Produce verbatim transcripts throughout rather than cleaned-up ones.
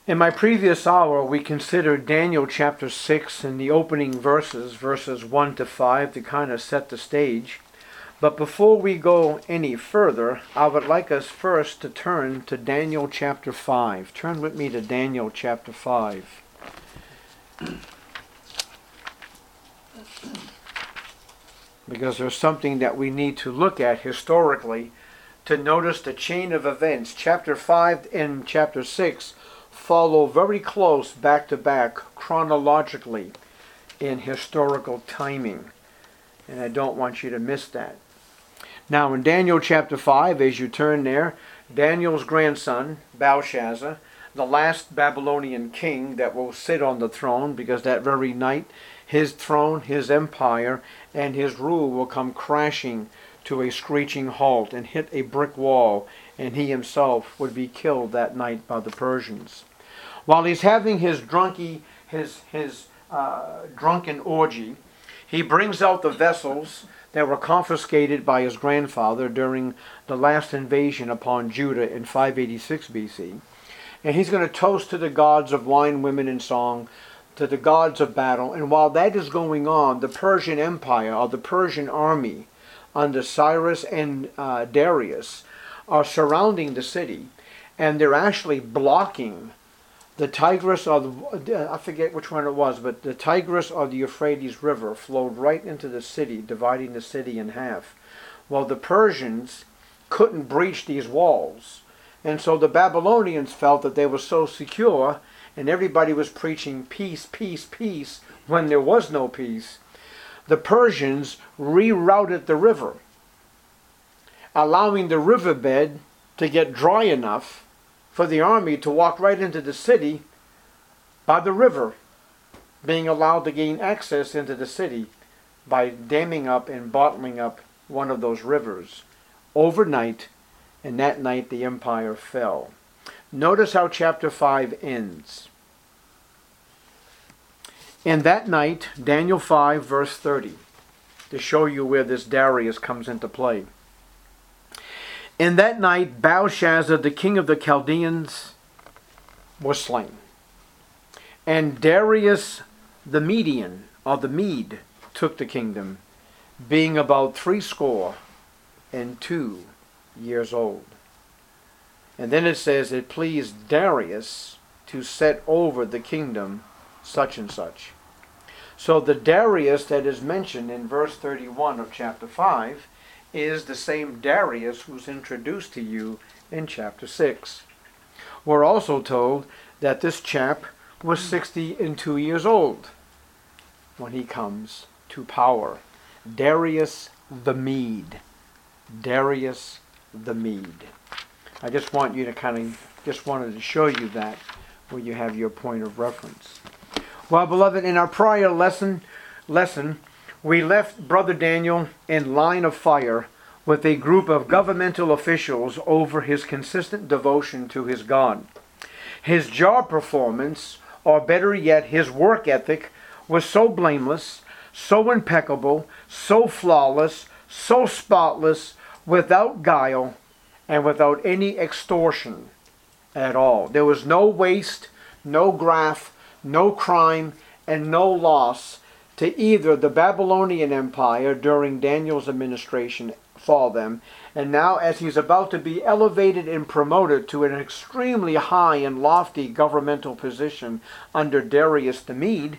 In my previous hour, we considered Daniel chapter six and the opening verses, verses one to five, to kind of set the stage. But before we go any further, I would like us first to turn to Daniel chapter five. Turn with me to Daniel chapter five. Because there's something that we need to look at historically to notice the chain of events. Chapter five and chapter six follow very close back to back chronologically in historical timing. And I don't want you to miss that. Now in Daniel chapter five, as you turn there, Daniel's grandson, Belshazzar, the last Babylonian king that will sit on the throne, because that very night his throne, his empire, and his rule will come crashing to a screeching halt and hit a brick wall, and he himself would be killed that night by the Persians. While he's having his drunky, his his uh, drunken orgy, he brings out the vessels that were confiscated by his grandfather during the last invasion upon Judah in five eighty-six B C. And he's going to toast to the gods of wine, women, and song, to the gods of battle. And while that is going on, the Persian Empire, or the Persian army, under Cyrus and uh, Darius, are surrounding the city, and they're actually blocking the Tigris, or the, I forget which one it was, but the Tigris or the Euphrates River flowed right into the city, dividing the city in half. Well, the Persians couldn't breach these walls, and so the Babylonians felt that they were so secure, and everybody was preaching peace, peace, peace, when there was no peace. The Persians rerouted the river, allowing the riverbed to get dry enough for the army to walk right into the city by the river, being allowed to gain access into the city by damming up and bottling up one of those rivers overnight, and that night the empire fell. Notice how chapter five ends. In that night, Daniel five verse thirty, to show you where this Darius comes into play. In that night, Belshazzar, the king of the Chaldeans, was slain. And Darius the Median, or the Mede, took the kingdom, being about threescore and two years old. And then it says, it pleased Darius to set over the kingdom such and such. So the Darius that is mentioned in verse thirty-one of chapter five is the same Darius who's introduced to you in chapter six. We're also told that this chap was sixty and two years old when he comes to power. Darius the Mede. Darius the Mede. I just want you to kind of, just wanted to show you that where you have your point of reference. Well, beloved, in our prior lesson, lesson, we left Brother Daniel in line of fire with a group of governmental officials over his consistent devotion to his God. His job performance, or better yet, his work ethic, was so blameless, so impeccable, so flawless, so spotless, without guile, and without any extortion at all. There was no waste, no graft, no crime, and no loss to either the Babylonian Empire during Daniel's administration for them, and now as he's about to be elevated and promoted to an extremely high and lofty governmental position under Darius the Mede,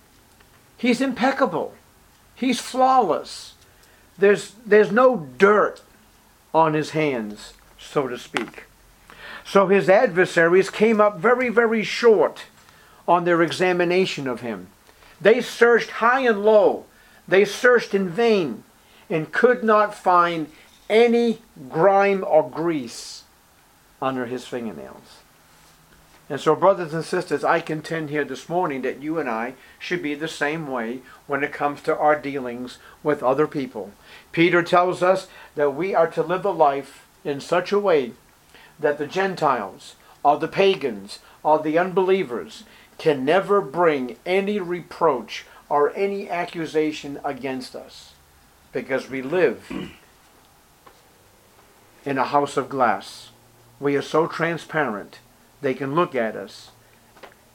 he's impeccable. He's flawless. There's, there's no dirt on his hands, so to speak. So his adversaries came up very, very short on their examination of him. They searched high and low. They searched in vain and could not find any grime or grease under his fingernails. And so, brothers and sisters, I contend here this morning that you and I should be the same way when it comes to our dealings with other people. Peter tells us that we are to live a life in such a way that the Gentiles, or the pagans, or the unbelievers can never bring any reproach or any accusation against us, because we live in a house of glass. We are so transparent, they can look at us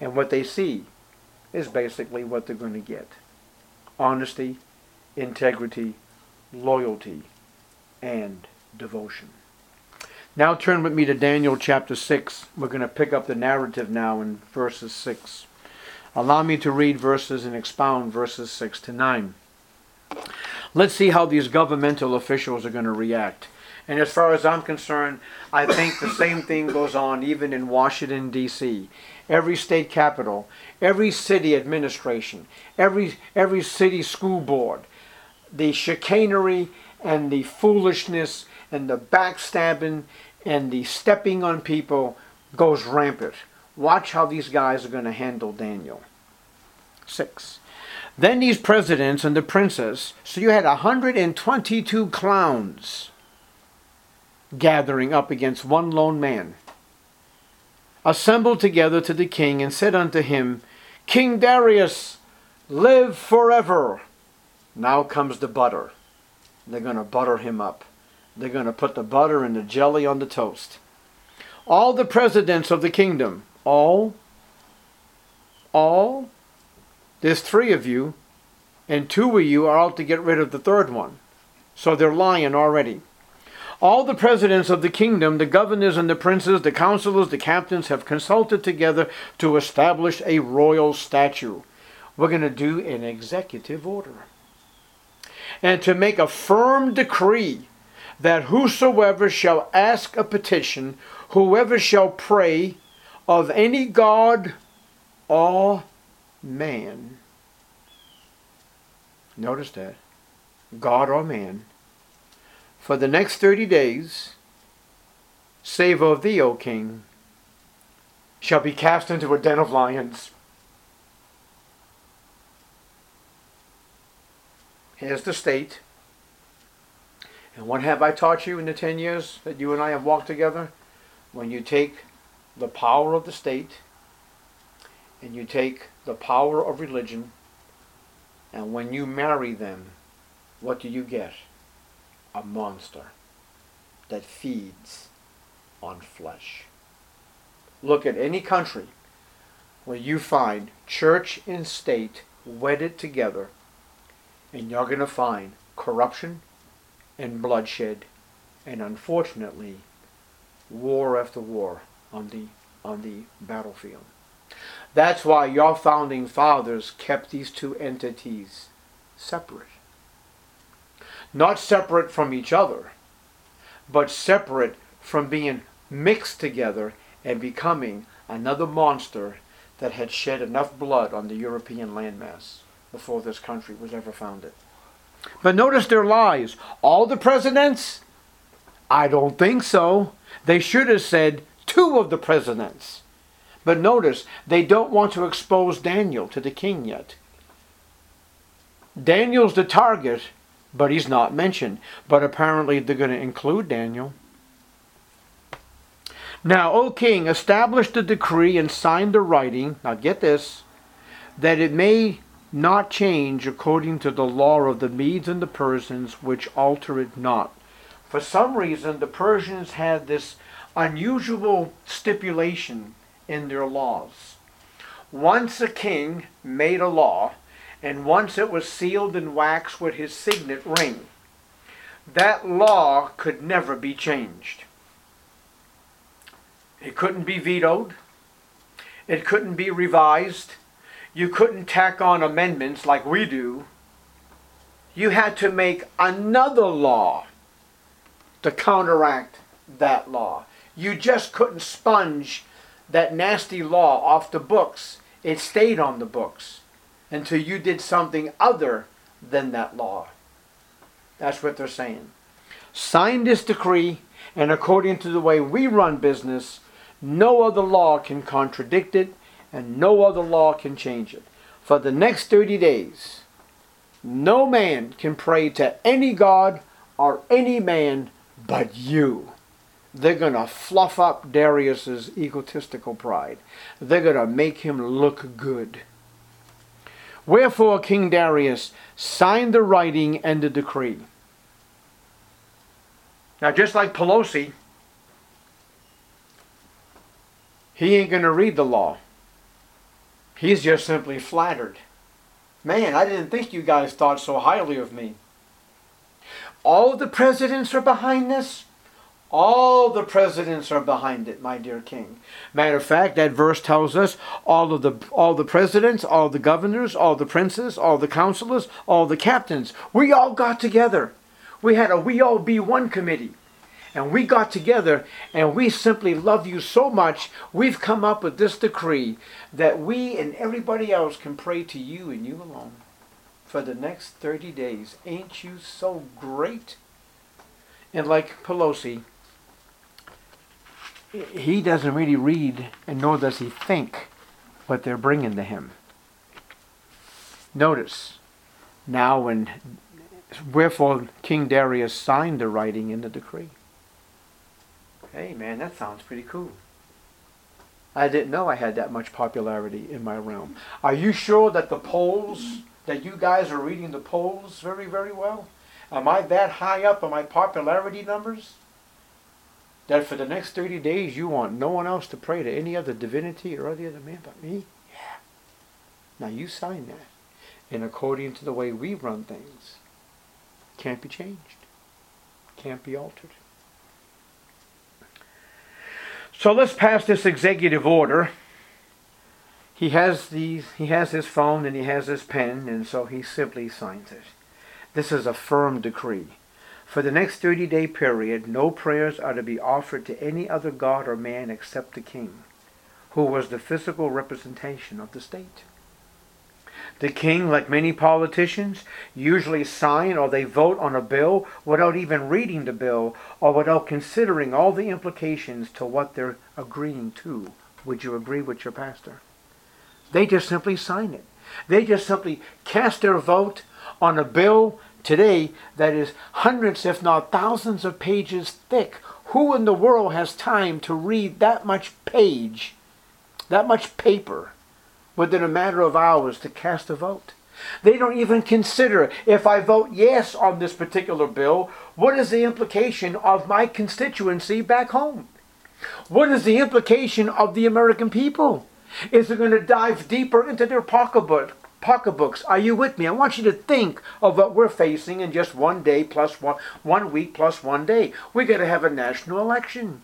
And what they see is basically what they're going to get. Honesty, integrity, loyalty, and devotion. Now turn with me to Daniel chapter six. We're going to pick up the narrative now in verses six. Allow me to read verses and expound verses six to nine. Let's see how these governmental officials are going to react. And as far as I'm concerned, I think the same thing goes on even in Washington, D C Every state capital, every city administration, every, every city school board, the chicanery and the foolishness and the backstabbing and the stepping on people goes rampant. Watch how these guys are going to handle Daniel. Six. Then these presidents and the princes, so you had one hundred twenty-two clowns gathering up against one lone man, assembled together to the king and said unto him, King Darius, live forever. Now comes the butter. They're going to butter him up. They're going to put the butter and the jelly on the toast. All the presidents of the kingdom, all, all, there's three of you, and two of you are out to get rid of the third one. So they're lying already. All the presidents of the kingdom, the governors and the princes, the counselors, the captains have consulted together to establish a royal statute. We're going to do an executive order. And to make a firm decree that whosoever shall ask a petition, whoever shall pray of any god or man. Notice that. God or man. For the next thirty days, save of thee, O king, shall be cast into a den of lions. Here's the state. And what have I taught you in the ten years that you and I have walked together? When you take the power of the state and you take the power of religion, and when you marry them, what do you get? A monster that feeds on flesh. Look at any country where you find church and state wedded together, and you're going to find corruption and bloodshed, and unfortunately, war after war on the on the battlefield. That's why your founding fathers kept these two entities separate. Not separate from each other, but separate from being mixed together and becoming another monster that had shed enough blood on the European landmass before this country was ever founded. But notice their lies. All the presidents? I don't think so. They should have said two of the presidents. But notice, they don't want to expose Daniel to the king yet. Daniel's the target, but he's not mentioned. But apparently they're going to include Daniel. Now, O king, establish the decree and sign the writing, now get this, that it may not change according to the law of the Medes and the Persians, which alter it not. For some reason, the Persians had this unusual stipulation in their laws. Once a king made a law, and once it was sealed in wax with his signet ring, that law could never be changed. It couldn't be vetoed. It couldn't be revised. You couldn't tack on amendments like we do. You had to make another law to counteract that law. You just couldn't sponge that nasty law off the books. It stayed on the books until you did something other than that law. That's what they're saying. Sign this decree, and according to the way we run business, no other law can contradict it, and no other law can change it. For the next thirty days, no man can pray to any god or any man but you. They're going to fluff up Darius's egotistical pride. They're going to make him look good. Wherefore, King Darius signed the writing and the decree. Now, just like Pelosi, he ain't going to read the law. He's just simply flattered. Man, I didn't think you guys thought so highly of me. All the presidents are behind this? All the presidents are behind it, my dear king. Matter of fact, that verse tells us all of the all the presidents, all the governors, all the princes, all the counselors, all the captains, we all got together. We had a We All Be One committee. And we got together and we simply love you so much, we've come up with this decree that we and everybody else can pray to you and you alone for the next thirty days. Ain't you so great? And like Pelosi, he doesn't really read, and nor does he think what they're bringing to him. Notice, now when, wherefore King Darius signed the writing in the decree. Hey man, that sounds pretty cool. I didn't know I had that much popularity in my realm. Are you sure that the polls, that you guys are reading the polls very, very well? Am I that high up on my popularity numbers? That for the next thirty days you want no one else to pray to any other divinity or any other man but me? Yeah. Now you sign that. And according to the way we run things, can't be changed. Can't be altered. So let's pass this executive order. He has these, he has his phone and he has his pen, and so he simply signs it. This is a firm decree. For the next thirty-day period, no prayers are to be offered to any other god or man except the king, who was the physical representation of the state. The king, like many politicians, usually sign or they vote on a bill without even reading the bill or without considering all the implications to what they're agreeing to. Would you agree with your pastor? They just simply sign it. They just simply cast their vote on a bill today that is hundreds, if not thousands of pages thick. Who in the world has time to read that much page, that much paper, within a matter of hours to cast a vote? They don't even consider, if I vote yes on this particular bill, what is the implication of my constituency back home? What is the implication of the American people? Is it going to dive deeper into their pocketbook? Pocketbooks. Are you with me? I want you to think of what we're facing in just one day plus one, one week plus one day. We're going to have a national election.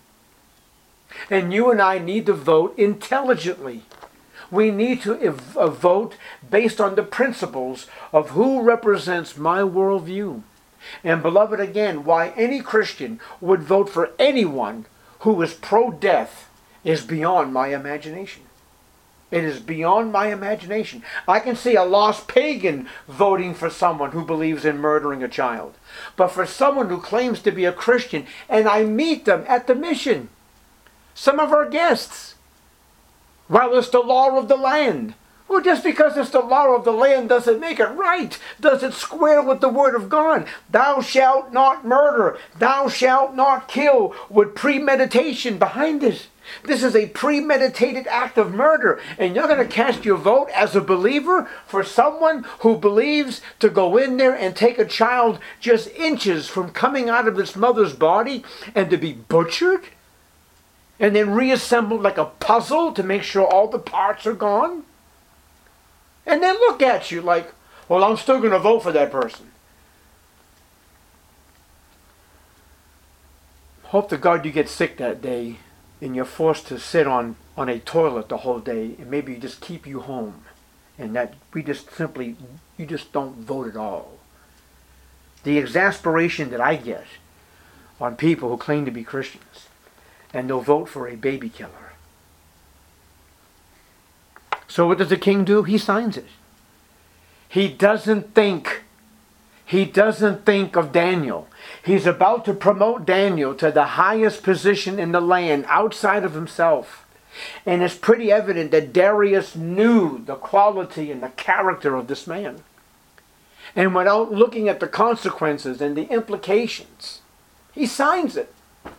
And you and I need to vote intelligently. We need to ev- uh, vote based on the principles of who represents my worldview. And beloved, again, why any Christian would vote for anyone who is pro-death is beyond my imagination. It is beyond my imagination. I can see a lost pagan voting for someone who believes in murdering a child. But for someone who claims to be a Christian, and I meet them at the mission, some of our guests, well, it's the law of the land. Well, just because it's the law of the land doesn't make it right. Does it square with the word of God? Thou shalt not murder. Thou shalt not kill, with premeditation behind it. This is a premeditated act of murder. And you're going to cast your vote as a believer for someone who believes to go in there and take a child just inches from coming out of its mother's body and to be butchered? And then reassembled like a puzzle to make sure all the parts are gone? And then look at you like, well, I'm still going to vote for that person. Hope to God you get sick that day and you're forced to sit on, on a toilet the whole day, and maybe just keep you home. And that we just simply, you just don't vote at all. The exasperation that I get on people who claim to be Christians, and they'll vote for a baby killer. So what does the king do? He signs it. He doesn't think. He doesn't think of Daniel. He's about to promote Daniel to the highest position in the land outside of himself. And it's pretty evident that Darius knew the quality and the character of this man. And without looking at the consequences and the implications, he signs it.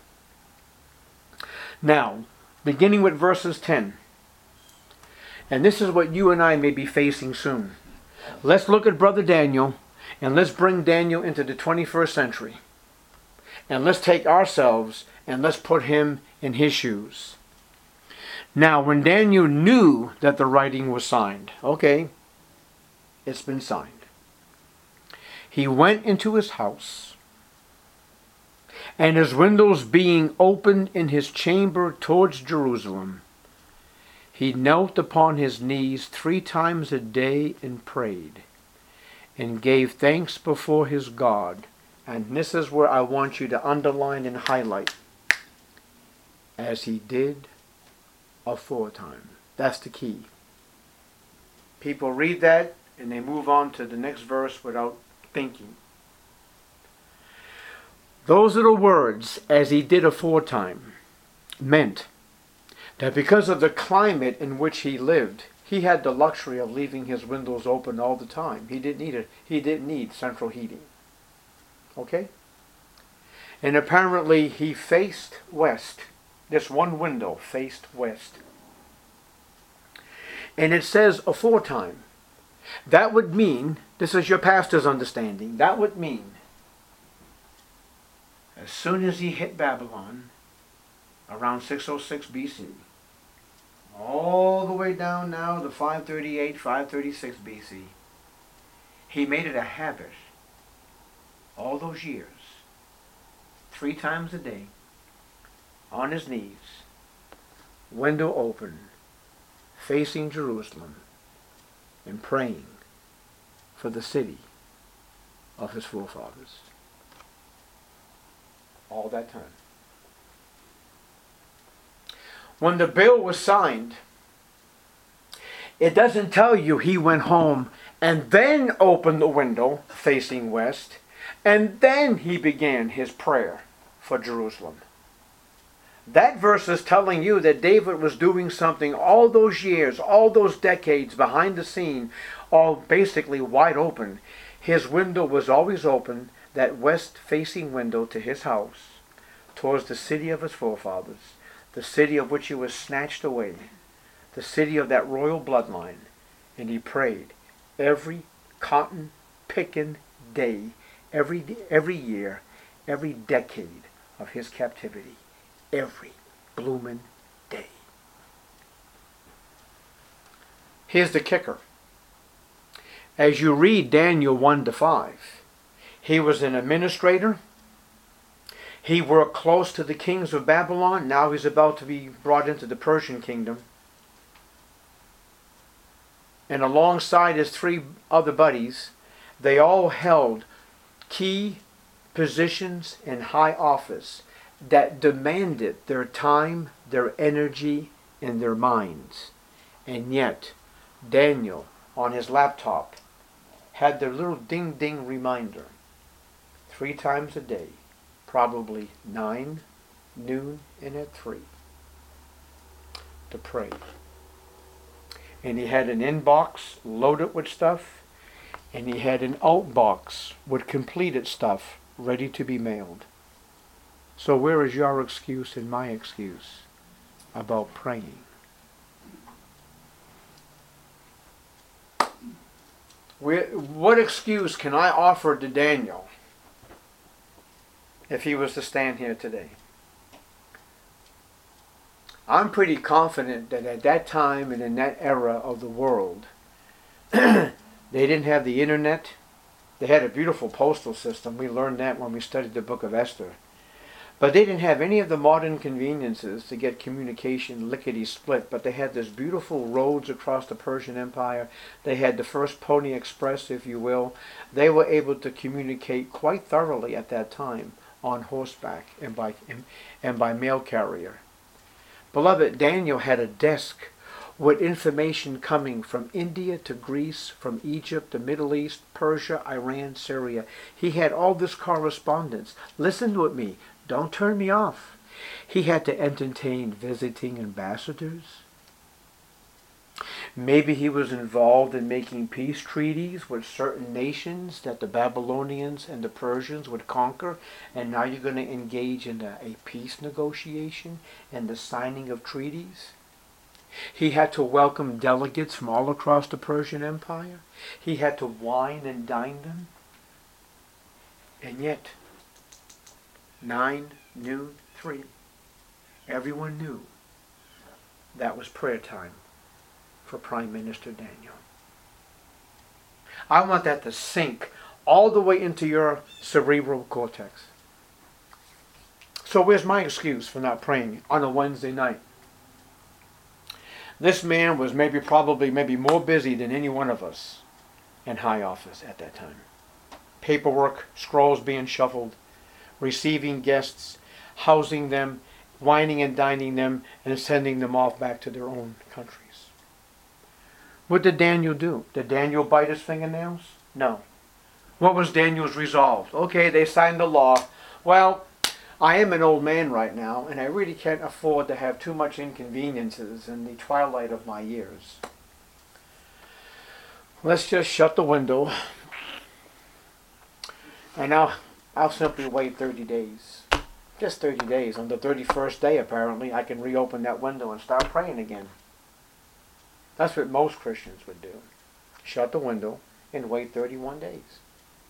Now, beginning with verses ten. And this is what you and I may be facing soon. Let's look at Brother Daniel, and let's bring Daniel into the twenty-first century. And let's take ourselves and let's put him in his shoes. Now, when Daniel knew that the writing was signed, okay, it's been signed. He went into his house, and his windows being opened in his chamber towards Jerusalem, he knelt upon his knees three times a day and prayed, and gave thanks before his God. And this is where I want you to underline and highlight. As he did aforetime. That's the key. People read that and they move on to the next verse without thinking. Those little words, as he did aforetime, meant that because of the climate in which he lived, he had the luxury of leaving his windows open all the time. He didn't need it. He didn't need central heating. Okay? And apparently he faced west. This one window faced west. And it says aforetime. That would mean, this is your pastor's understanding, that would mean as soon as he hit Babylon, around six oh six B C, all the way down now to five thirty-eight, five thirty-six B C, he made it a habit, all those years, three times a day, on his knees, window open, facing Jerusalem, and praying for the city of his forefathers. All that time. When the bill was signed, it doesn't tell you he went home and then opened the window facing west, and then he began his prayer for Jerusalem. That verse is telling you that David was doing something all those years, all those decades behind the scene, all basically wide open. His window was always open, that west-facing window to his house, towards the city of his forefathers, the city of which he was snatched away, the city of that royal bloodline. And he prayed every cotton-picking day, every, every year, every decade of his captivity. Every bloomin' day. Here's the kicker. As you read Daniel one to five, he was an administrator. He worked close to the kings of Babylon. Now he's about to be brought into the Persian kingdom. And alongside his three other buddies, they all held key positions in high office that demanded their time, their energy, and their minds. And yet, Daniel, on his laptop, had their little ding-ding reminder, three times a day, probably nine, noon, and at three, to pray. And he had an inbox loaded with stuff, and he had an outbox with completed stuff ready to be mailed. So where is your excuse and my excuse about praying? Where, what excuse can I offer to Daniel if he was to stand here today? I'm pretty confident that at that time and in that era of the world, they didn't have the internet. They had a beautiful postal system. We learned that when we studied the book of Esther. But they didn't have any of the modern conveniences to get communication lickety-split. But they had this beautiful roads across the Persian Empire. They had the first Pony Express, if you will. They were able to communicate quite thoroughly at that time on horseback and by, and, and by mail carrier. Beloved, Daniel had a desk with information coming from India to Greece, from Egypt, the Middle East, Persia, Iran, Syria. He had all this correspondence. Listen to me. Don't turn me off. He had to entertain visiting ambassadors. Maybe he was involved in making peace treaties with certain nations that the Babylonians and the Persians would conquer. And now you're going to engage in a, a peace negotiation and the signing of treaties. He had to welcome delegates from all across the Persian Empire. He had to wine and dine them. And yet, nine, noon, three, everyone knew That was prayer time for Prime Minister Daniel. I want that to sink all the way into your cerebral cortex. So where's my excuse for not praying on a Wednesday night? This man was maybe, probably, maybe more busy than any one of us in high office at that time. Paperwork, scrolls being shuffled, receiving guests, housing them, wining and dining them, and sending them off back to their own countries. What did Daniel do? Did Daniel bite his fingernails? No. What was Daniel's resolve? Okay, they signed the law. Well, I am an old man right now, and I really can't afford to have too much inconveniences in the twilight of my years. Let's just shut the window, and I'll, I'll simply wait thirty days. Just thirty days. On the thirty-first day, apparently, I can reopen that window and start praying again. That's what most Christians would do. Shut the window and wait thirty-one days.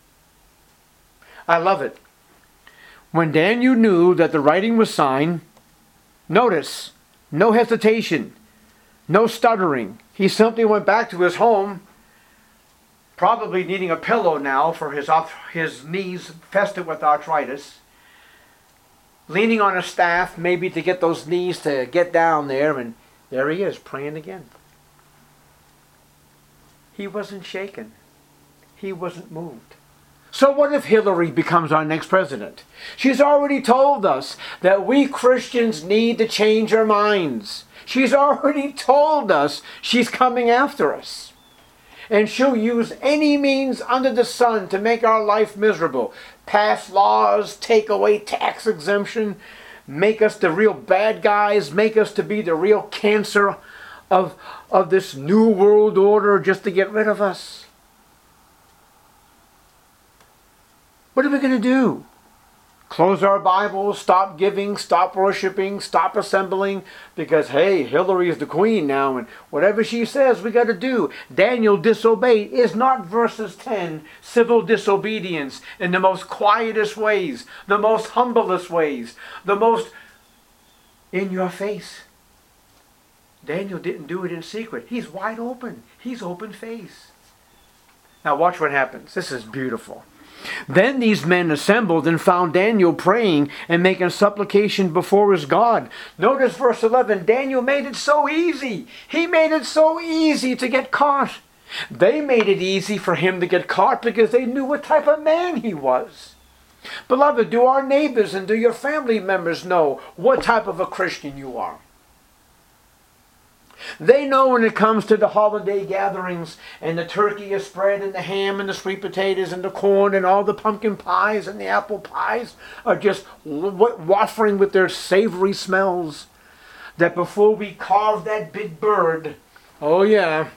I love it. When Daniel knew that the writing was signed, notice, no hesitation, no stuttering. He simply went back to his home, probably needing a pillow now for his, his knees festered with arthritis, leaning on a staff maybe to get those knees to get down there, and there he is praying again. He wasn't shaken. He wasn't moved. So what if Hillary becomes our next president? She's already told us that we Christians need to change our minds. She's already told us she's coming after us. And she'll use any means under the sun to make our life miserable. Pass laws, take away tax exemption, make us the real bad guys, make us to be the real cancer of, of this new world order just to get rid of us. What are we going to do? Close our Bibles, stop giving, stop worshiping, stop assembling, because, hey, Hillary is the queen now, and whatever she says, we got to do. Daniel disobeyed. Is not verses ten civil disobedience in the most quietest ways, the most humblest ways, the most in your face? Daniel didn't do it in secret. He's wide open. He's open face. Now watch what happens. This is beautiful. Then these men assembled and found Daniel praying and making supplication before his God. Notice verse eleven. Daniel made it so easy. He made it so easy to get caught. They made it easy for him to get caught because they knew what type of man he was. Beloved, do our neighbors and do your family members know what type of a Christian you are? They know when it comes to the holiday gatherings and the turkey is spread and the ham and the sweet potatoes and the corn and all the pumpkin pies and the apple pies are just wafting with their savory smells, that before we carve that big bird, oh yeah,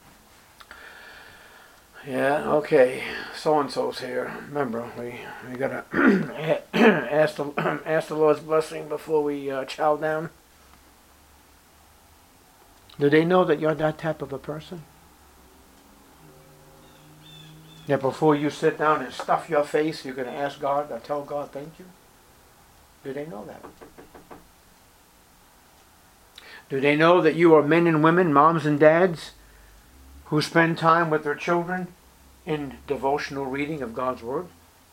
yeah, okay, so-and-so's here. Remember, we, we got to ask, the, ask the Lord's blessing before we uh, chow down. Do they know that you're that type of a person? That before you sit down and stuff your face, you're going to ask God or tell God thank you? Do they know that? Do they know that you are men and women, moms and dads, who spend time with their children in devotional reading of God's Word?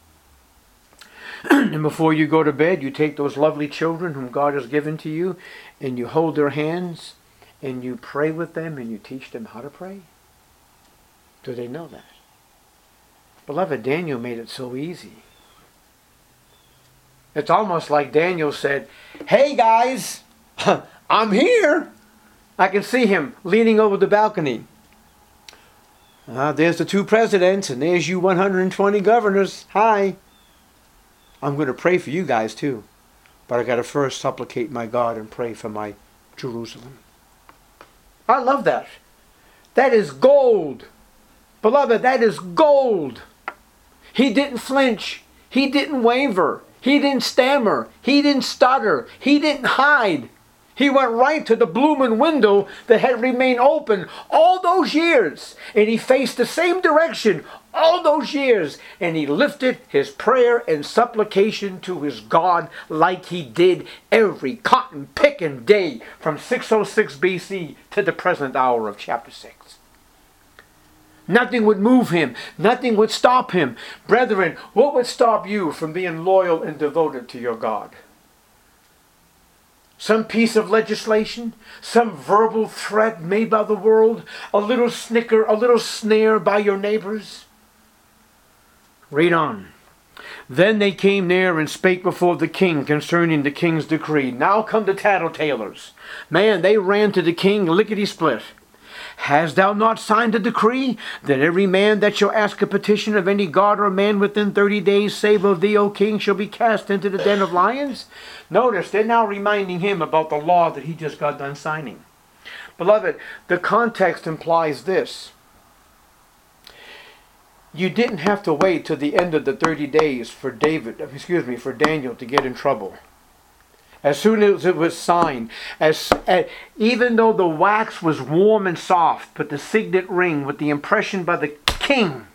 And before you go to bed, you take those lovely children whom God has given to you and you hold their hands and you pray with them and you teach them how to pray? Do they know that? Beloved, Daniel made it so easy. It's almost like Daniel said, hey guys, I'm here. I can see him leaning over the balcony. Uh, there's the two presidents and there's you one hundred twenty governors. Hi. I'm going to pray for you guys too. But I got to first supplicate my God and pray for my Jerusalem. I love that. That is gold. Beloved, that is gold. He didn't flinch. He didn't waver. He didn't stammer. He didn't stutter. He didn't hide. He went right to the blooming window that had remained open all those years. And he faced the same direction all those years, and he lifted his prayer and supplication to his God like he did every cotton picking day from six oh six B C to the present hour of chapter six. Nothing would move him. Nothing would stop him. Brethren, what would stop you from being loyal and devoted to your God? Some piece of legislation? Some verbal threat made by the world? A little snicker, a little snare by your neighbors? Read on. Then they came near and spake before the king concerning the king's decree. Now come the tattletalers. Man, they ran to the king lickety-split. Hast thou not signed a decree that every man that shall ask a petition of any god or man within thirty days, save of thee, O king, shall be cast into the den of lions? Notice, they're now reminding him about the law that he just got done signing. Beloved, the context implies this. You didn't have to wait till the end of the thirty days for David, excuse me, for Daniel to get in trouble. As soon as it was signed, as, as even though the wax was warm and soft, but the signet ring with the impression by the king,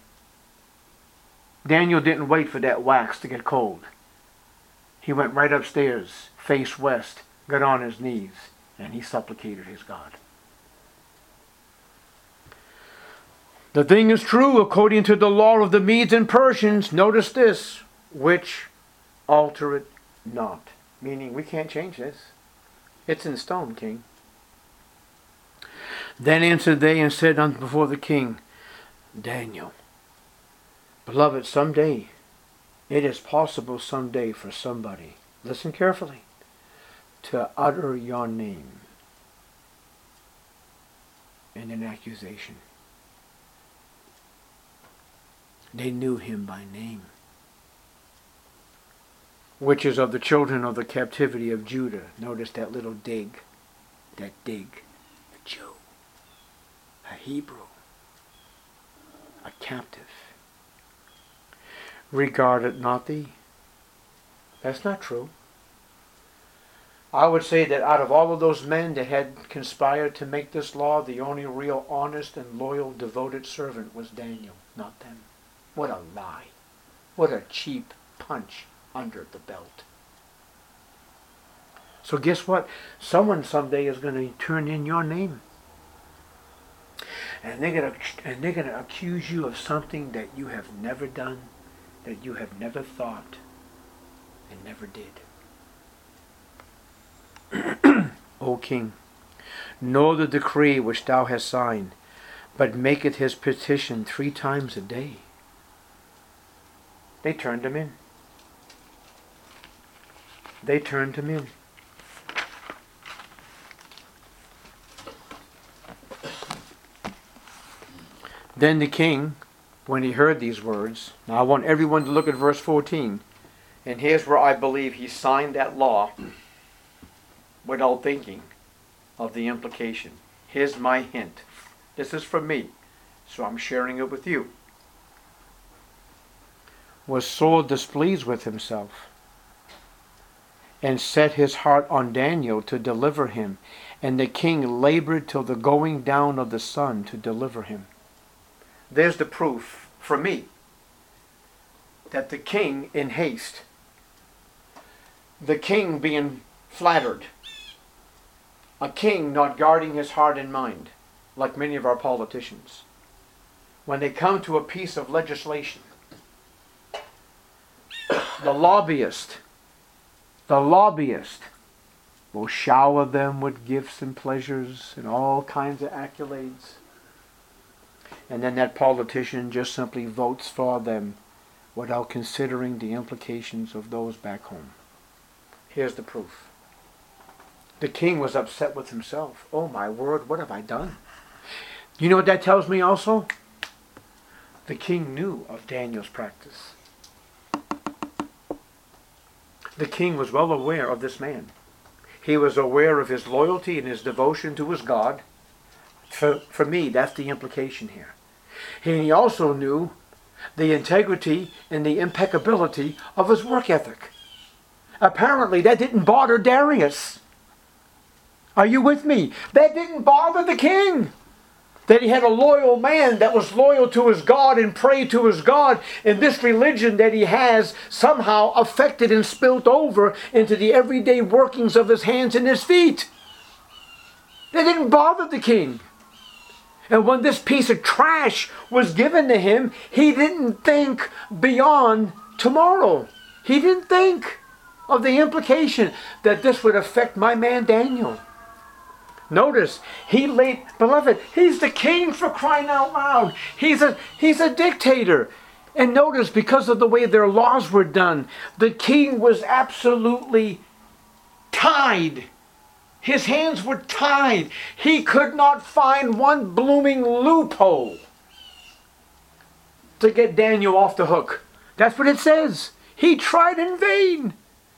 Daniel didn't wait for that wax to get cold. He went right upstairs, face west, got on his knees, and he supplicated his God. The thing is true according to the law of the Medes and Persians. Notice this, which alter it not. Meaning we can't change this. It's in stone, king. Then answered they and said unto before the king, Daniel, beloved, someday, it is possible someday for somebody, listen carefully, to utter your name in an accusation. They knew him by name, which is of the children of the captivity of Judah. Notice that little dig, that dig, a Jew, a Hebrew, a captive. Regard it not thee. That's not true. I would say that out of all of those men that had conspired to make this law, the only real honest and loyal devoted servant was Daniel, not them. What a lie. What a cheap punch under the belt. So guess what? Someone someday is going to turn in your name. And they're going to, and they're going to accuse you of something that you have never done, that you have never thought, and never did. O king, know the decree which thou hast signed, but maketh his petition three times a day. They turned him in. They turned him in. Then the king, when he heard these words, now I want everyone to look at verse fourteen, and here's where I believe he signed that law without thinking of the implication. Here's my hint. This is from me, so I'm sharing it with you. Was sore displeased with himself, and set his heart on Daniel to deliver him. And the king labored till the going down of the sun to deliver him. There's the proof for me that the king in haste, the king being flattered, a king not guarding his heart and mind, like many of our politicians, when they come to a piece of legislation, the lobbyist, the lobbyist will shower them with gifts and pleasures and all kinds of accolades. And then that politician just simply votes for them without considering the implications of those back home. Here's the proof. The king was upset with himself. Oh my word, what have I done? You know what that tells me also? The king knew of Daniel's practice. The king was well aware of this man. He was aware of his loyalty and his devotion to his God. For, for me, that's the implication here. And he also knew the integrity and the impeccability of his work ethic. Apparently, that didn't bother Darius. Are you with me? That didn't bother the king. That he had a loyal man that was loyal to his God and prayed to his God. And this religion that he has somehow affected and spilt over into the everyday workings of his hands and his feet. They didn't bother the king. And when this piece of trash was given to him, he didn't think beyond tomorrow. He didn't think of the implication that this would affect my man Daniel. Notice, he laid, beloved, he's the king, for crying out loud. He's a, he's a dictator. And notice, because of the way their laws were done, the king was absolutely tied. His hands were tied. He could not find one blooming loophole to get Daniel off the hook. That's what it says. He tried in vain.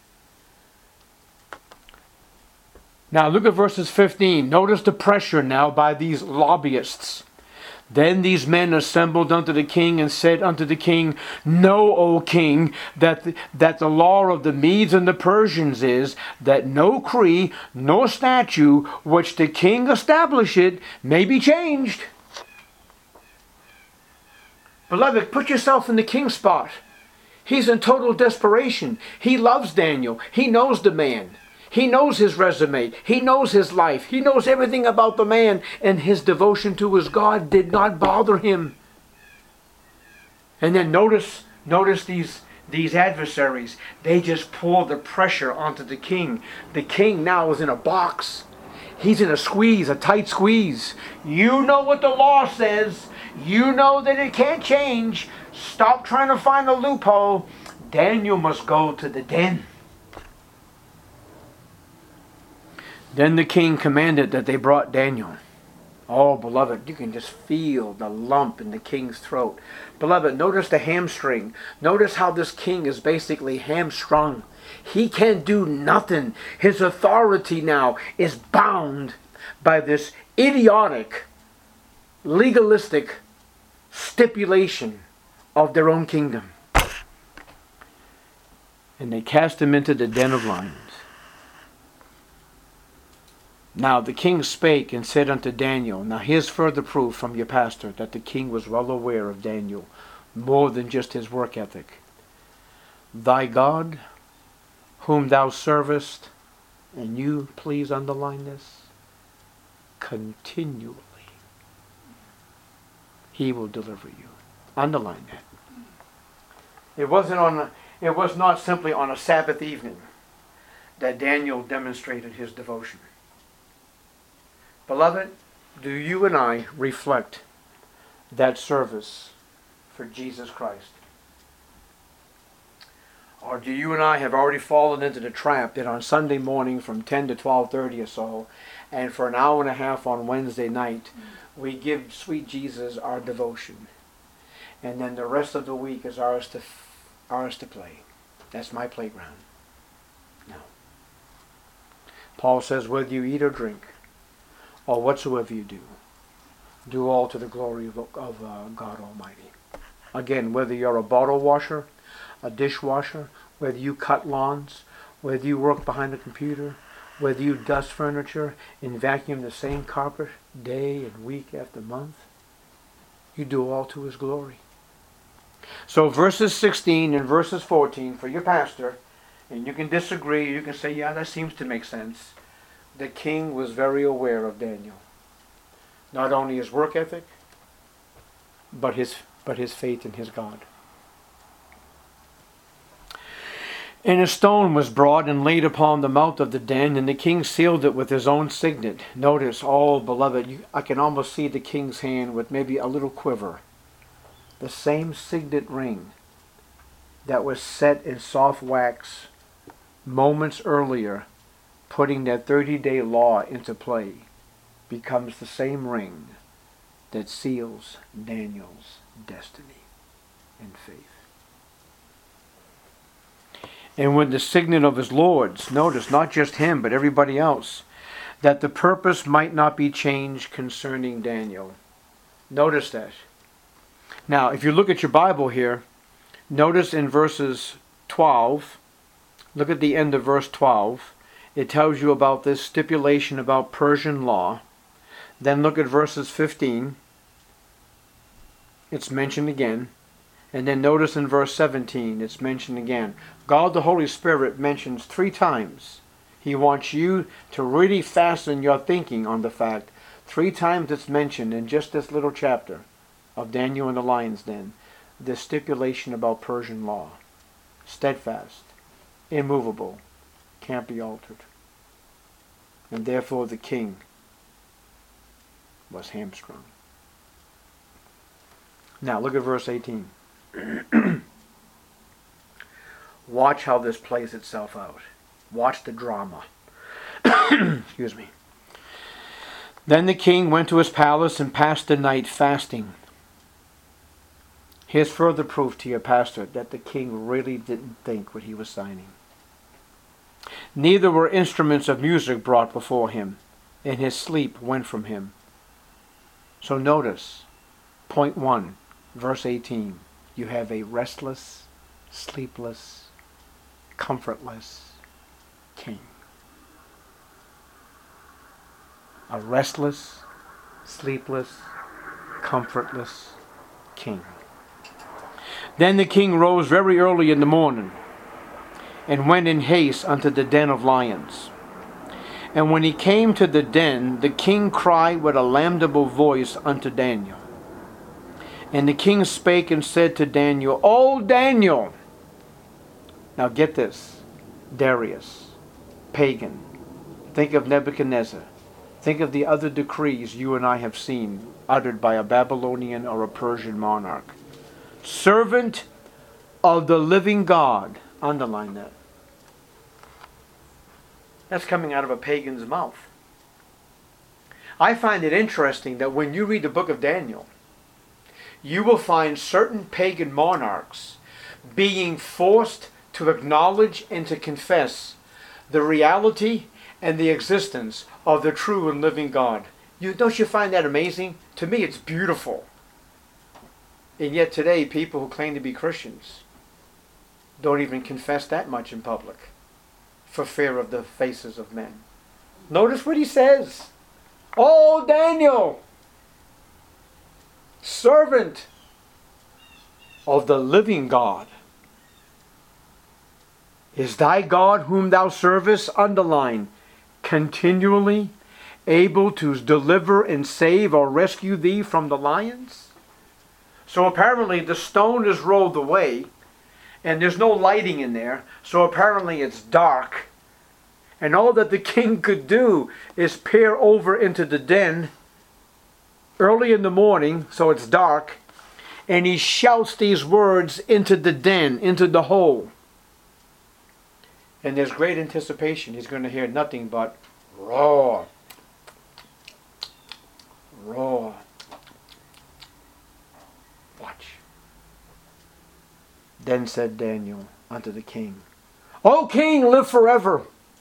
Now look at verses fifteen. Notice the pressure now by these lobbyists. Then these men assembled unto the king and said unto the king, Know, O king, that the, that the law of the Medes and the Persians is that no decree nor statute which the king establisheth may be changed. Beloved, put yourself in the king's spot. He's in total desperation. He loves Daniel. He knows the man. He knows his resume. He knows his life. He knows everything about the man, and his devotion to his God did not bother him. And then notice, notice these, these adversaries. They just pour the pressure onto the king. The king now is in a box. He's in a squeeze, a tight squeeze. You know what the law says. You know that it can't change. Stop trying to find a loophole. Daniel must go to the den. Then the king commanded that they brought Daniel. Oh, beloved, you can just feel the lump in the king's throat. Beloved, notice the hamstring. Notice how this king is basically hamstrung. He can't do nothing. His authority now is bound by this idiotic, legalistic stipulation of their own kingdom. And they cast him into the den of lions. Now the king spake and said unto Daniel, now here's further proof from your pastor that the king was well aware of Daniel, more than just his work ethic. Thy God, whom thou servest, and you please underline this, continually, he will deliver you. Underline that. It wasn't on a, it was not simply on a Sabbath evening that Daniel demonstrated his devotion. Beloved, do you and I reflect that service for Jesus Christ? Or do you and I have already fallen into the trap that on Sunday morning from ten to twelve thirty or so, and for an hour and a half on Wednesday night, we give sweet Jesus our devotion, and then the rest of the week is ours to ours to play. That's my playground. No. Paul says, whether you eat or drink, or whatsoever you do, do all to the glory of, of uh, God Almighty. Again, whether you're a bottle washer, a dishwasher, whether you cut lawns, whether you work behind a computer, whether you dust furniture and vacuum the same carpet day and week after month, you do all to his glory. So verses sixteen and verses fourteen for your pastor, and you can disagree, you can say, yeah, that seems to make sense. The king was very aware of Daniel. Not only his work ethic, but his, but his faith in his God. And a stone was brought and laid upon the mouth of the den, and the king sealed it with his own signet. Notice, oh beloved, you, I can almost see the king's hand with maybe a little quiver. The same signet ring that was set in soft wax moments earlier, putting that thirty-day law into play, becomes the same ring that seals Daniel's destiny and faith. And with the signet of his lords, notice, not just him, but everybody else, that the purpose might not be changed concerning Daniel. Notice that. Now, if you look at your Bible here, notice in verses twelve, look at the end of verse twelve, it tells you about this stipulation about Persian law, Then look at verses fifteen. It's mentioned again. And then notice in verse seventeen, it's mentioned again. God the Holy Spirit mentions three times. He wants you to really fasten your thinking on the fact. Three times it's mentioned in just this little chapter of Daniel and the lion's den. This stipulation about Persian law. Steadfast, immovable, can't be altered. And therefore the king was hamstrung. Now look at verse eighteen. Watch how this plays itself out. Watch the drama. Excuse me. Then the king went to his palace and passed the night fasting. Here's further proof to your pastor that the king really didn't think what he was signing. Neither were instruments of music brought before him, and his sleep went from him. So notice, point one, verse eighteen. You have a restless, sleepless, comfortless king. A restless, sleepless, comfortless king. Then the king rose very early in the morning, and went in haste unto the den of lions. And when he came to the den, the king cried with a lamentable voice unto Daniel. And the king spake and said to Daniel, O Daniel! Now get this. Darius, pagan. Think of Nebuchadnezzar. Think of the other decrees you and I have seen uttered by a Babylonian or a Persian monarch. Servant of the living God. Underline that. That's coming out of a pagan's mouth. I find it interesting that when you read the book of Daniel, you will find certain pagan monarchs being forced to acknowledge and to confess the reality and the existence of the true and living God. You, don't you find that amazing? To me, it's beautiful. And yet today, people who claim to be Christians don't even confess that much in public for fear of the faces of men. Notice what he says. Oh, Daniel, servant of the living God. Is thy God whom thou servest, underline, continually able to deliver and save or rescue thee from the lions? So apparently the stone is rolled away and there's no lighting in there. So apparently it's dark. And all that the king could do is peer over into the den early in the morning, so it's dark, and he shouts these words into the den, into the hole. And there's great anticipation. He's going to hear nothing but roar, roar. Watch. Then said Daniel unto the king, O king, live forever.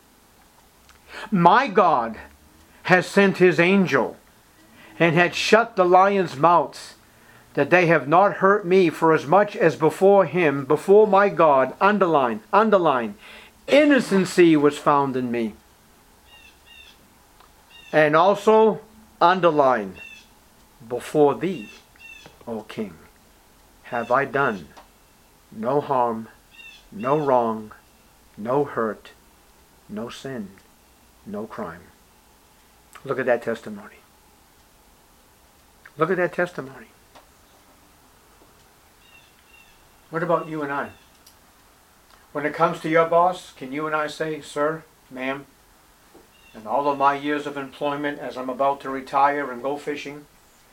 My God has sent his angel, and had shut the lions' mouths, that they have not hurt me, for as much as before him, before my God, underline, underline, innocency was found in me. And also, underline, before thee, O king, have I done no harm, no wrong, no hurt, no sin, no crime. Look at that testimony. Look at that testimony. What about you and I? When it comes to your boss, can you and I say, sir, ma'am, in all of my years of employment as I'm about to retire and go fishing,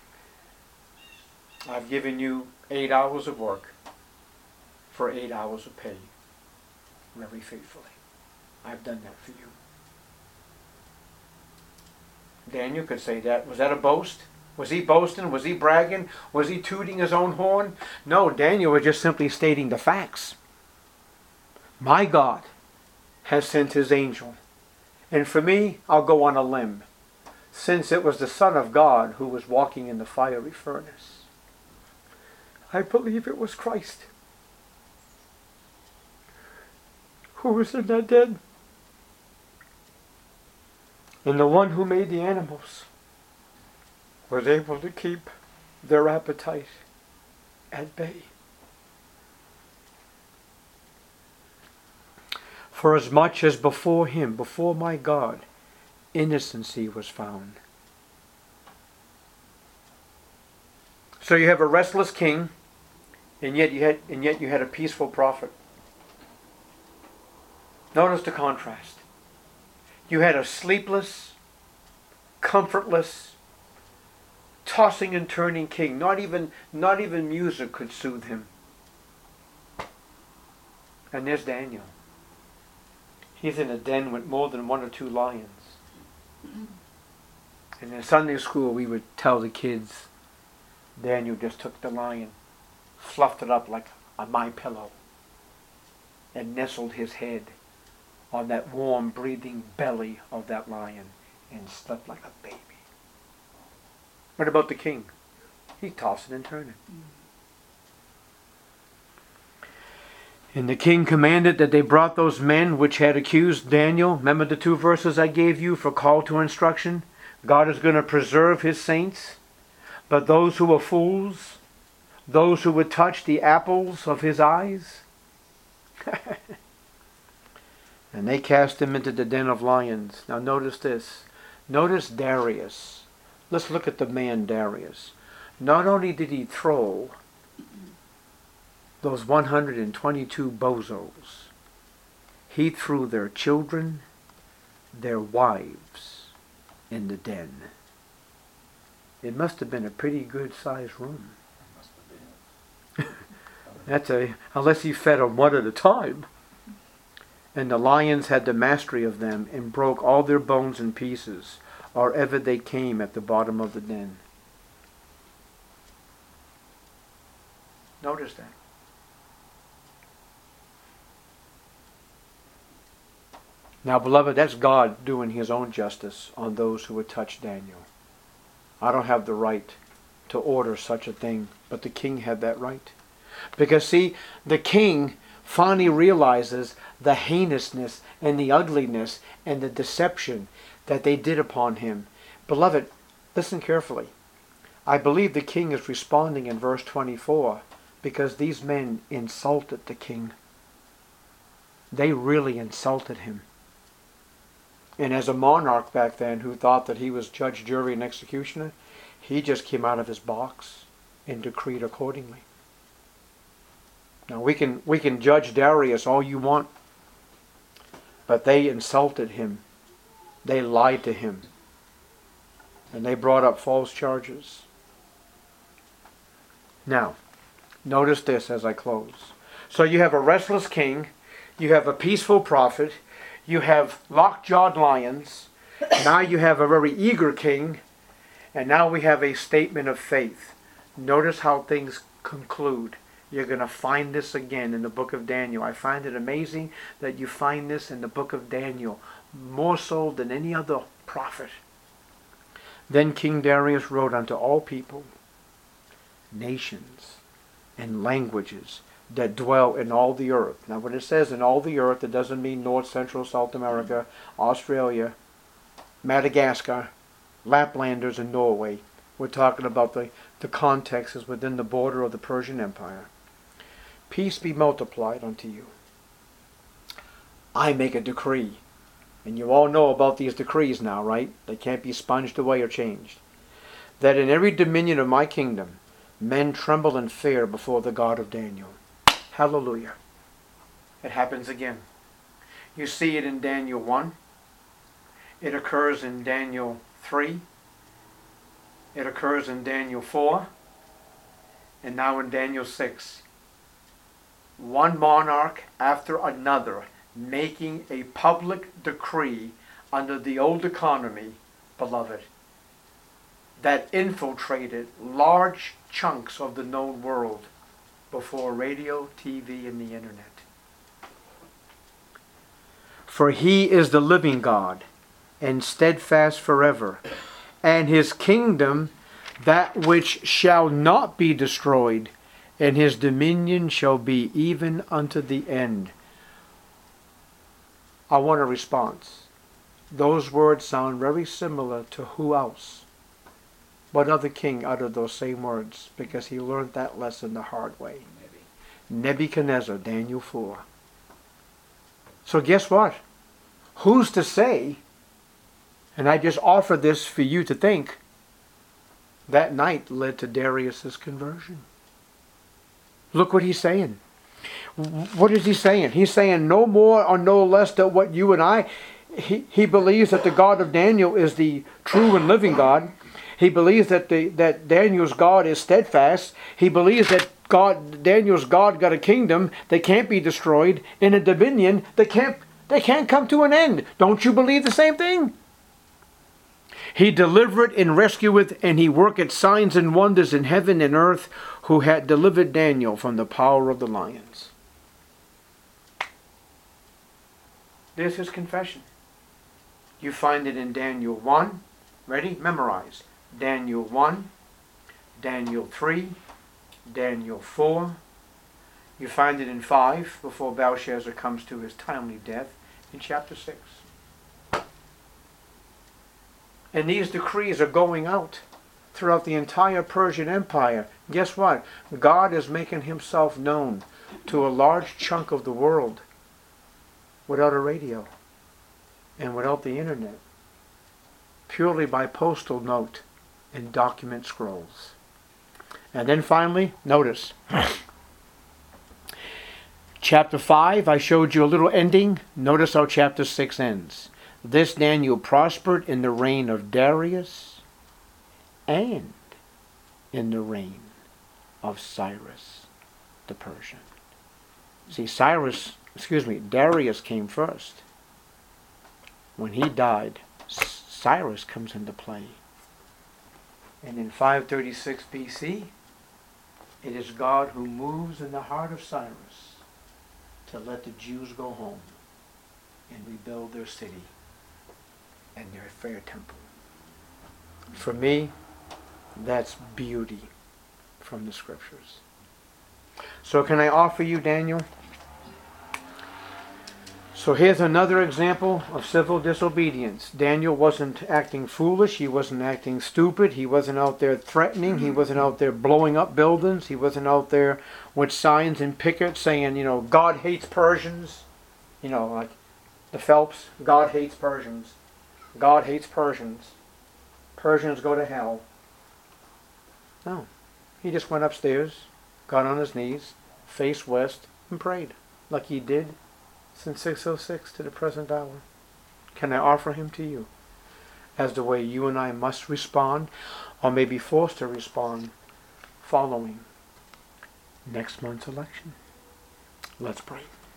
I've given you eight hours of work for eight hours of pay, very faithfully. I've done that for you. Daniel could say that. Was that a boast? Was he boasting? Was he bragging? Was he tooting his own horn? No, Daniel was just simply stating the facts. My God has sent his angel. And for me, I'll go on a limb. Since it was the Son of God who was walking in the fiery furnace, I believe it was Christ who was in that den. And the one who made the animals was able to keep their appetite at bay. For as much as before him, before my God, innocency was found. So you have a restless king, and yet you had, and yet you had a peaceful prophet. Notice the contrast. You had a sleepless, comfortless, tossing and turning king. Not even, not even music could soothe him. And there's Daniel. He's in a den with more than one or two lions. And in Sunday school we would tell the kids, Daniel just took the lion, fluffed it up like a my pillow, and nestled his head on that warm breathing belly of that lion and slept like a baby. What about the king? He's tossing and turning. And the king commanded that they brought those men which had accused Daniel. Remember the two verses I gave you for call to instruction? God is going to preserve his saints. But those who were fools, those who would touch the apples of his eyes, and they cast him into the den of lions. Now notice this. Notice Darius. Let's look at the man Darius. Not only did he throw those one hundred twenty-two bozos, he threw their children, their wives, in the den. It must have been a pretty good sized room. That's a, unless he fed them one at a time. And the lions had the mastery of them and broke all their bones in pieces, or ever they came at the bottom of the den. Notice that. Now, beloved, that's God doing his own justice on those who would touch Daniel. I don't have the right to order such a thing, but the king had that right. Because, see, the king finally realizes the heinousness and the ugliness and the deception that they did upon him. Beloved, listen carefully. I believe the king is responding in verse twenty-four because these men insulted the king. They really insulted him. And as a monarch back then who thought that he was judge, jury, and executioner, he just came out of his box and decreed accordingly. Now we can we can judge Darius all you want, but they insulted him. They lied to him. And they brought up false charges. Now, notice this as I close. So you have a restless king, you have a peaceful prophet, you have lockjawed lions, now you have a very eager king, and now we have a statement of faith. Notice how things conclude. You're going to find this again in the book of Daniel. I find it amazing that you find this in the book of Daniel, more so than any other prophet. Then King Darius wrote unto all people, nations, and languages that dwell in all the earth. Now when it says in all the earth, it doesn't mean North, Central, South America, Australia, Madagascar, Laplanders, and Norway. We're talking about the, the context is within the border of the Persian Empire. Peace be multiplied unto you. I make a decree. And you all know about these decrees now, right? They can't be sponged away or changed. That in every dominion of my kingdom, men tremble and fear before the God of Daniel. Hallelujah. It happens again. You see it in Daniel one. It occurs in Daniel three. It occurs in Daniel four. And now in Daniel six. One monarch after another making a public decree under the old economy, beloved, that infiltrated large chunks of the known world before radio, T V, and the internet. For he is the living God, and steadfast forever, and his kingdom that which shall not be destroyed, and his dominion shall be even unto the end. I want a response. Those words sound very similar to who else? What other king uttered those same words? Because he learned that lesson the hard way. Nebuchadnezzar, Daniel four. So guess what? Who's to say, and I just offer this for you to think, that night led to Darius's conversion. Look what he's saying. What is he saying? He's saying no more or no less than what you and I, he, he believes that the God of Daniel is the true and living God. He believes that the that Daniel's God is steadfast. He believes that God, Daniel's God got a kingdom that can't be destroyed, and a dominion that can't, that can't come to an end. Don't you believe the same thing? He delivereth and rescueth, and he worketh signs and wonders in heaven and earth, who had delivered Daniel from the power of the lions. There's his confession. You find it in Daniel one. Ready? Memorize. Daniel one, Daniel three, Daniel four. You find it in five, before Belshazzar comes to his timely death, in chapter six. And these decrees are going out throughout the entire Persian Empire. Guess what? God is making himself known to a large chunk of the world without a radio and without the internet, purely by postal note and document scrolls. And then finally, notice, chapter five, I showed you a little ending. Notice how chapter six ends. This Daniel prospered in the reign of Darius and in the reign of Cyrus the Persian. See, Cyrus, excuse me, Darius came first. When he died, Cyrus comes into play. And in five thirty-six B C, it is God who moves in the heart of Cyrus to let the Jews go home and rebuild their city and their fair temple. For me, that's beauty from the scriptures. So can I offer you Daniel? So here's another example of civil disobedience. Daniel wasn't acting foolish. He wasn't acting stupid. He wasn't out there threatening. He wasn't out there blowing up buildings. He wasn't out there with signs and pickets saying, you know, God hates Persians. You know, like the Phelps, God hates Persians. God hates Persians. Persians go to hell. No. He just went upstairs, got on his knees, faced west, and prayed like he did since six oh six to the present hour. Can I offer him to you as the way you and I must respond, or may be forced to respond following next month's election? Let's pray.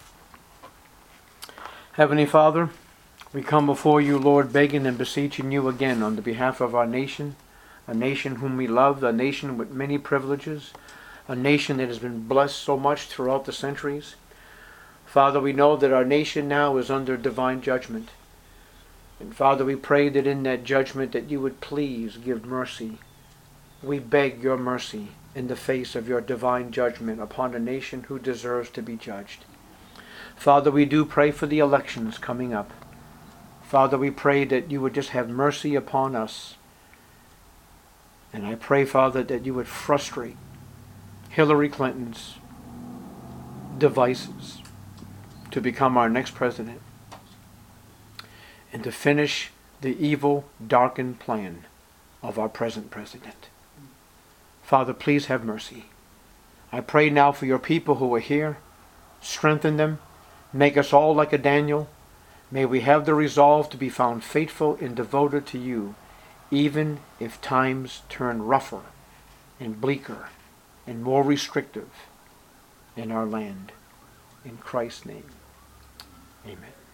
Heavenly Father, we come before you, Lord, begging and beseeching you again on the behalf of our nation, a nation whom we love, a nation with many privileges, a nation that has been blessed so much throughout the centuries. Father, we know that our nation now is under divine judgment. And Father, we pray that in that judgment that you would please give mercy. We beg your mercy in the face of your divine judgment upon a nation who deserves to be judged. Father, we do pray for the elections coming up. Father, we pray that you would just have mercy upon us. And I pray, Father, that you would frustrate Hillary Clinton's devices to become our next president and to finish the evil, darkened plan of our present president. Father, please have mercy. I pray now for your people who are here. Strengthen them. Make us all like a Daniel. May we have the resolve to be found faithful and devoted to you, even if times turn rougher and bleaker and more restrictive in our land. In Christ's name, amen.